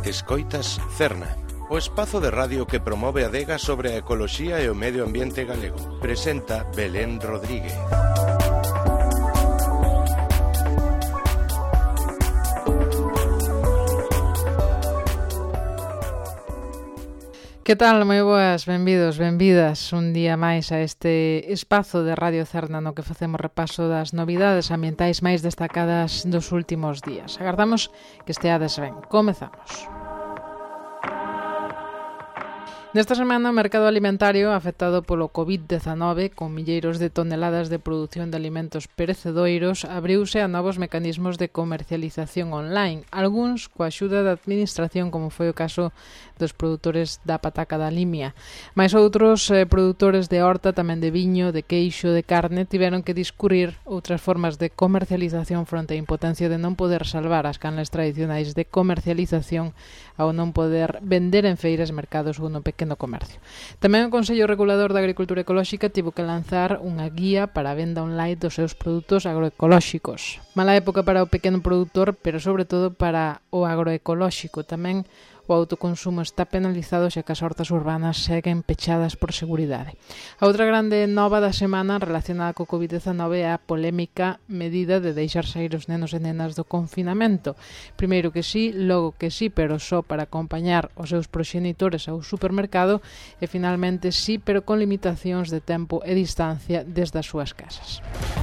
Escoitas Cerna, o espazo de radio que promove a adega sobre a ecoloxía e o medio ambiente galego. Presenta Belén Rodríguez. Que tal? Moi boas, benvidos, benvidas un día máis a este espazo de Radio Cerna no que facemos repaso das novidades ambientais máis destacadas dos últimos días. Agardamos que esteades ben. Comezamos. Nesta semana, o mercado alimentario afectado polo COVID-19, con milleiros de toneladas de produción de alimentos perecedoiros, abriuse a novos mecanismos de comercialización online, algúns coa axuda da administración, como foi o caso dos produtores da pataca da Limia. Mais outros produtores de horta, tamén de viño, de queixo, de carne, tiveron que discurrir outras formas de comercialización fronte á impotencia de non poder salvar as canles tradicionais de comercialización ao non poder vender en feiras, mercados ou no pequeno comercio. Tamén o Consello Regulador da Agricultura Ecolóxica tivo que lanzar unha guía para a venda online dos seus produtos agroecolóxicos. Mala época para o pequeno produtor, pero sobre todo para o agroecolóxico. Tamén o autoconsumo está penalizado xa que as hortas urbanas seguen pechadas por seguridade. A outra grande nova da semana relacionada co COVID-19 é a polémica medida de deixar sair os nenos e nenas do confinamento. Primeiro que sí, logo que sí, pero só para acompañar os seus proxenitores ao supermercado e finalmente sí, pero con limitacións de tempo e distancia desde as súas casas.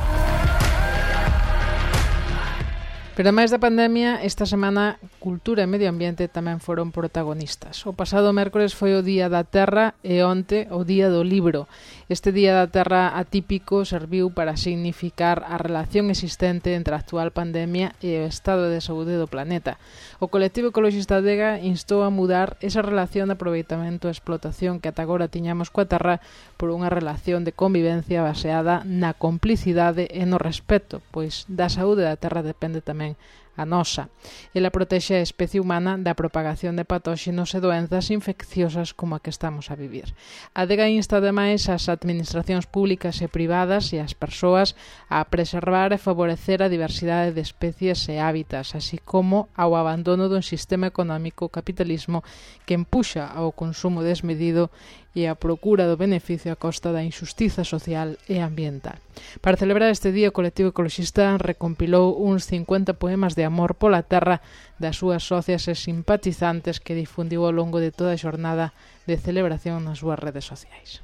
Pero máis da pandemia, esta semana cultura e medio ambiente tamén foron protagonistas. O pasado mércores foi o Día da Terra e onte o Día do Libro. Este Día da Terra atípico serviu para significar a relación existente entre a actual pandemia e o estado de saúde do planeta. O colectivo ecologista Adega instou a mudar esa relación de aproveitamento e explotación que ata agora tiñamos coa terra por unha relación de convivencia baseada na complicidade e no respeto, pois da saúde da terra depende tamén a nosa. Ela protexe a especie humana da propagación de patóxenos e doenzas infecciosas como a que estamos a vivir. A Adega insta ademais as administracións públicas e privadas e as persoas a preservar e favorecer a diversidade de especies e hábitats, así como ao abandono dun sistema económico capitalismo que empuxa ao consumo desmedido e a procura do beneficio a costa da injustiza social e ambiental. Para celebrar este día, o colectivo ecologista recompilou uns 50 poemas de amor pola terra das súas socias e simpatizantes que difundiu ao longo de toda a xornada de celebración nas súas redes sociais.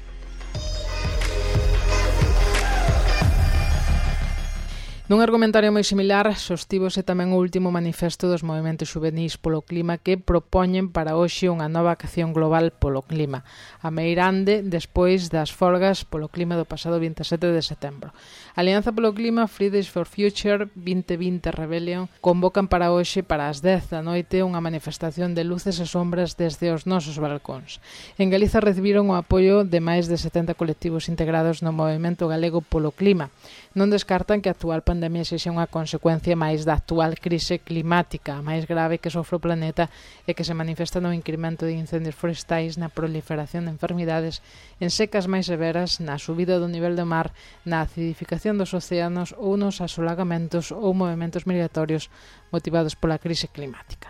Nun argumentario moi similar, sostívose tamén o último manifesto dos movementos xuvenís polo clima que propoñen para hoxe unha nova acción global polo clima, a meirande despois das folgas polo clima do pasado 27 de setembro. A Alianza polo Clima, Fridays for Future, 2020 Rebellion convocan para hoxe para as 10 da noite unha manifestación de luces e sombras desde os nosos balcóns. En Galiza recibiron o apoio de máis de 70 colectivos integrados no movemento galego polo clima. Non descartan que a actual pandemia sexa unha consecuencia máis da actual crise climática, a máis grave que sofre o planeta e que se manifesta no incremento de incendios forestais, na proliferación de enfermidades, en secas máis severas, na subida do nivel do mar, na acidificación dos océanos ou nos asolagamentos ou movementos migratorios motivados pola crise climática.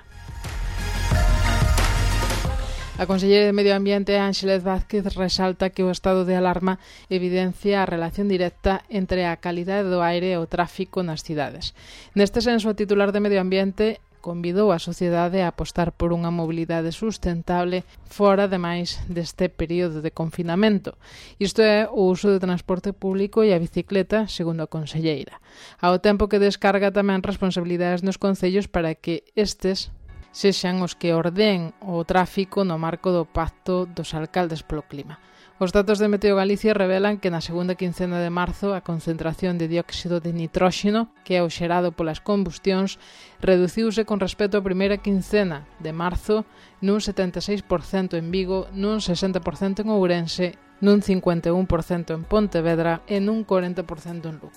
A conselleira de Medio Ambiente, Ánxeles Vázquez, resalta que o estado de alarma evidencia a relación directa entre a calidade do aire e o tráfico nas cidades. Neste senso, a titular de Medio Ambiente convidou a sociedade a apostar por unha mobilidade sustentable fora, ademais, deste período de confinamento. Isto é o uso do transporte público e a bicicleta, segundo a conselleira. Ao tempo que descarga tamén responsabilidades nos concellos para que estes sexan os que ordeen o tráfico no marco do Pacto dos Alcaldes polo Clima. Os datos de Meteo Galicia revelan que na segunda quincena de marzo a concentración de dióxido de nitróxeno, que é o xerado polas combustións, reduciuse con respecto á primeira quincena de marzo nun 76% en Vigo, nun 60% en Ourense, nun 51% en Pontevedra e nun 40% en Lugo.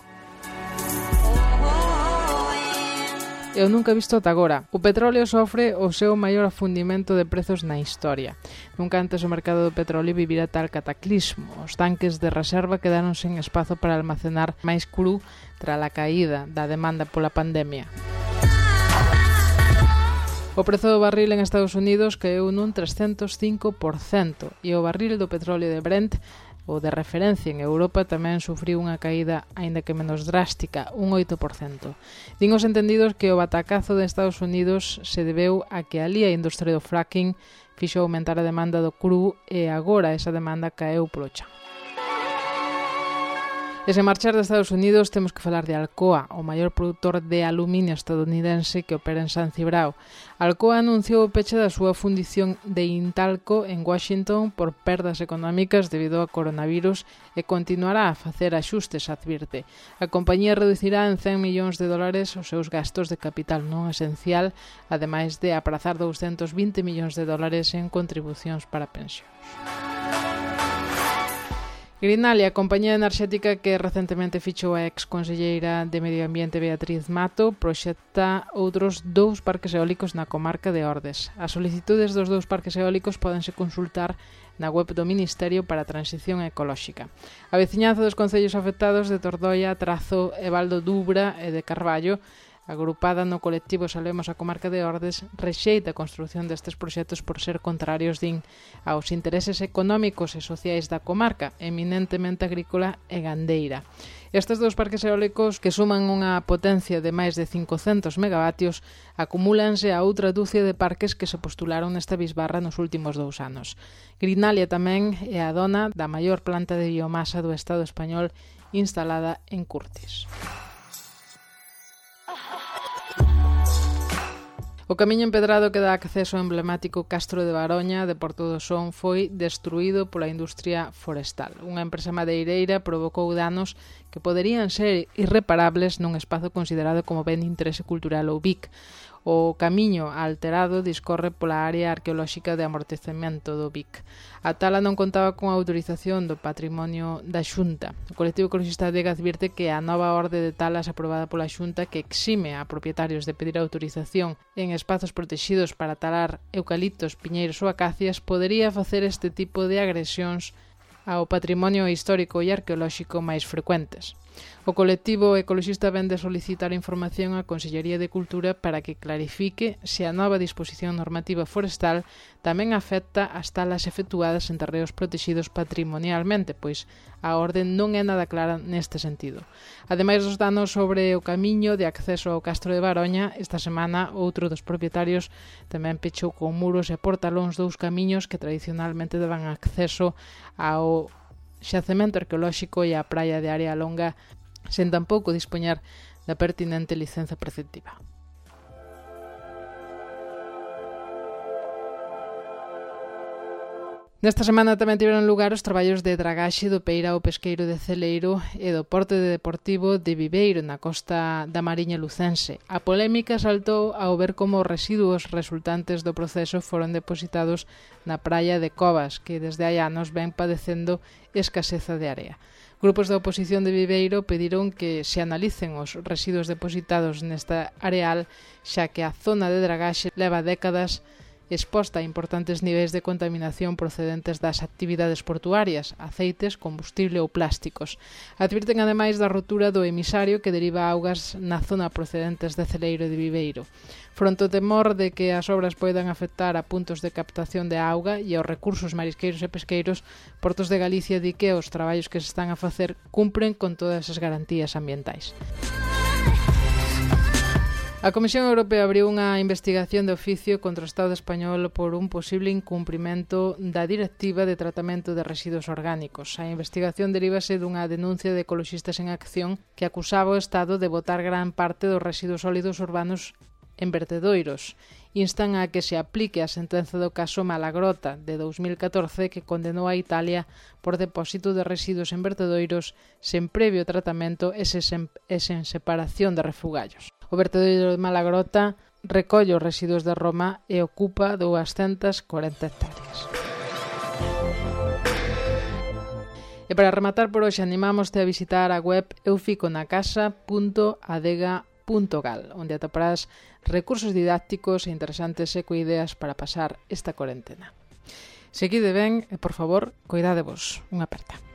E o nunca visto ata agora. O petróleo sofre o seu maior afundimento de prezos na historia. Nunca antes o mercado do petróleo vivira tal cataclismo. Os tanques de reserva quedaron sen espazo para almacenar máis cru tras a caída da demanda pola pandemia. O prezo do barril en Estados Unidos caeu nun 305% e o barril do petróleo de Brent, o de referencia en Europa, tamén sufriu unha caída, aínda que menos drástica, un 8%. Din os entendidos que o batacazo de Estados Unidos se debeu a que ali a industria do fracking fixo aumentar a demanda do cru e agora esa demanda caeu polo chan. E sen marchar de Estados Unidos temos que falar de Alcoa, o maior produtor de aluminio estadounidense que opera en San Cibrao. Alcoa anunciou o peche da súa fundición de Intalco en Washington por perdas económicas debido ao coronavirus e continuará a facer axustes, advirte. A compañía reducirá en $100 millóns os seus gastos de capital non esencial, ademais de aprazar $220 millóns en contribucións para pensións. Greenalia, a compañía enerxética que recentemente fichou a ex-conselleira de Medio Ambiente Beatriz Mato, proxecta outros 2 parques eólicos na comarca de Ordes. As solicitudes dos 2 parques eólicos pódense consultar na web do Ministerio para a Transición Ecolóxica. A veciñanza dos concellos afectados de Tordoia, Trazo, Evaldo Dubra e de Carballo, agrupada no colectivo Salvemos a Comarca de Ordes, rexeita a construción destes proxectos por ser contrarios, din, aos intereses económicos e sociais da comarca, eminentemente agrícola e gandeira. Estes 2 parques eólicos, que suman unha potencia de máis de 500 megavatios, acumúlanse a outra dúcia de parques que se postularon nesta bisbarra nos últimos 2 anos. Greenalia tamén é a dona da maior planta de biomasa do Estado español instalada en Curtis. O camiño empedrado que dá acceso ao emblemático Castro de Baroña de Porto do Son foi destruído pola industria forestal. Unha empresa madeireira provocou danos que poderían ser irreparables nun espazo considerado como ben de interese cultural ou BIC. O camiño alterado discorre pola área arqueolóxica de amortecemento do BIC. A tala non contaba con a autorización do patrimonio da Xunta. O colectivo ecologista Adega advirte que a nova orde de talas aprobada pola Xunta, que exime a propietarios de pedir autorización en espazos protegidos para talar eucaliptos, piñeiros ou acacias, podería facer este tipo de agresións ao patrimonio histórico e arqueolóxico máis frecuentes. O colectivo ecologista vén de solicitar información á Consellería de Cultura para que clarifique se a nova disposición normativa forestal tamén afecta as talas efectuadas en terreos protegidos patrimonialmente, pois a orde non é nada clara neste sentido. Ademais dos danos sobre o camiño de acceso ao Castro de Baroña, esta semana outro dos propietarios tamén pechou con muros e portalóns 2 camiños que tradicionalmente daban acceso ao xacemento arqueolóxico e á praia de Área Longa, sen tampouco dispoñer da pertinente licenza preceptiva. Nesta semana tamén tiveron lugar os traballos de dragaxe do peirao pesqueiro de Celeiro e do porto deportivo de Viveiro na costa da Mariña lucense. A polémica saltou ao ver como os residuos resultantes do proceso foron depositados na praia de Covas, que desde hai anos ven padecendo escaseza de area. Grupos da oposición de Viveiro pediron que se analicen os residuos depositados nesta areal, xa que a zona de dragaxe leva décadas exposta a importantes niveis de contaminación procedentes das actividades portuarias, aceites, combustible ou plásticos. Advirten ademais da rotura do emisario que deriva augas na zona procedentes de Celeiro e de Viveiro. Fronte ao temor de que as obras poidan afectar a puntos de captación de auga e aos recursos marisqueiros e pesqueiros, Portos de Galicia di que os traballos que se están a facer cumpren con todas as garantías ambientais. A Comisión Europea abriu unha investigación de oficio contra o Estado español por un posible incumprimento da Directiva de Tratamento de Residuos Orgánicos. A investigación derívase dunha denuncia de Ecoloxistas en Acción que acusaba o Estado de botar gran parte dos residuos sólidos urbanos en vertedoiros. Instan a que se aplique a sentenza do caso Malagrota de 2014 que condenou a Italia por depósito de residuos en vertedoiros sen previo tratamento e sen separación de refugallos. O vertedoiro de Malagrota recolle os residuos de Roma e ocupa 240 hectáreas. E para rematar por hoxe animámoste a visitar a web euficonacasa.adega.gal, onde atoparás recursos didácticos e interesantes e coideas para pasar esta cuarentena. Seguide ben e, por favor, coidadevos. Unha aperta.